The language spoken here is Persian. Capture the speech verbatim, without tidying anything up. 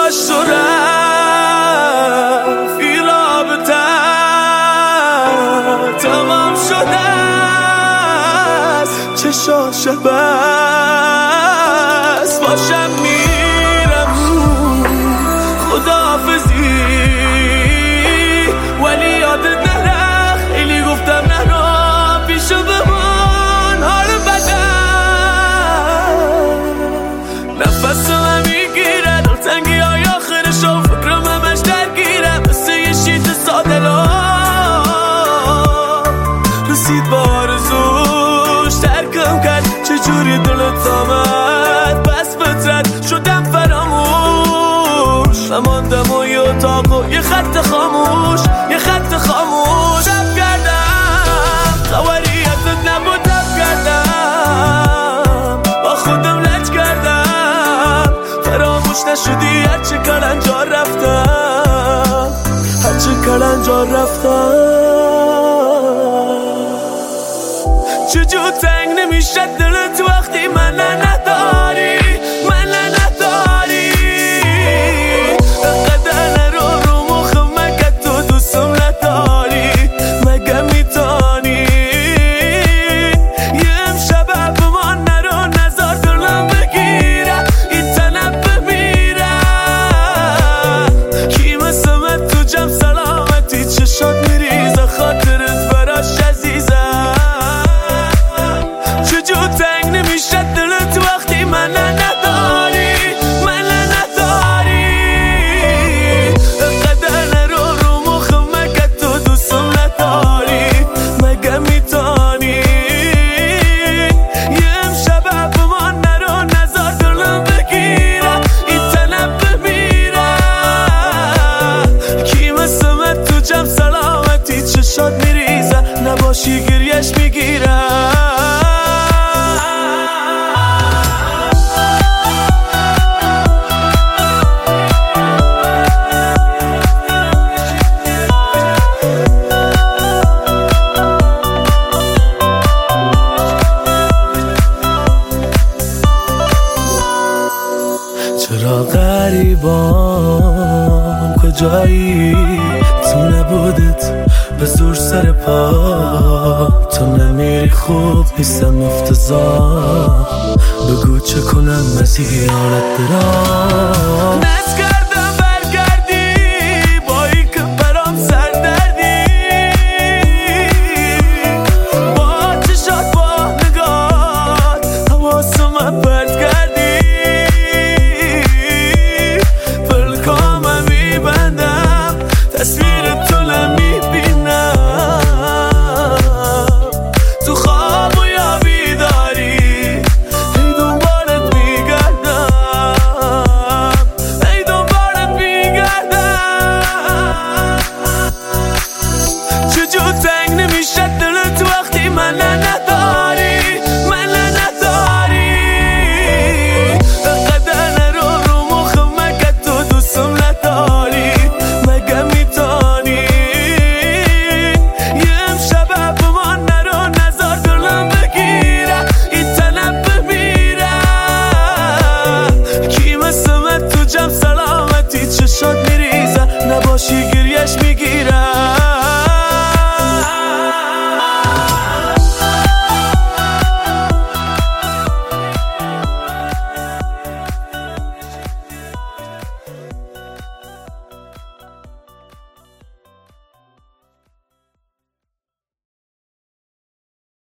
گذاشت و رفت، این رابطه تمام شده است، چشاشه بس باشم میرم خداحافظی، ولی یادت نره خیلی گفتم نرو پیشو بمان حال بدن، نفس من میگیره دلتنگی های آخرش و فکرم همش درگیره، مثل یه شیط ساده لا رسید با آرزوش ترکم کرد، چجوری دلت آمد بس فطرت شدم فراموش، نماندم و یه اتاق و یه خط خاموش، یه خط خاموش رب کردم خبری ازت نبود، رب کردم با خودم لج کردم، فراموش نشدی هرچه کلنجار رفتم، هرچه کلنجار رفتم. چجور تنگ نمیشه دلت وقتی من نداری، من نداری، قدر نرو رو مخم مگه تو دوستم نداری، مگه میتانی یه امشب به من نرو نزار دلم بگیره، این تنب بمیره، کی مثل من تو جمع سلامتی چشات میریزه، خاطرت براش عزیزه، چجور تنگ نمیشه دلت وقتی من نداری، من نداری، قدر نرو رو مخم مگه تو دوستم نداری، مگه میتانی یه امشب به من نرو نزار دلم بگیره، این تنب بمیره، کی مثل من تو جمع سلامتی چشات میریزه، نباشی گریش میگیره. چرا غریبان کجایی، تو نبودت به زور سر پا، تو نمیری خوب نیستم افتضاح، بگو چه کنم از این حالت برام.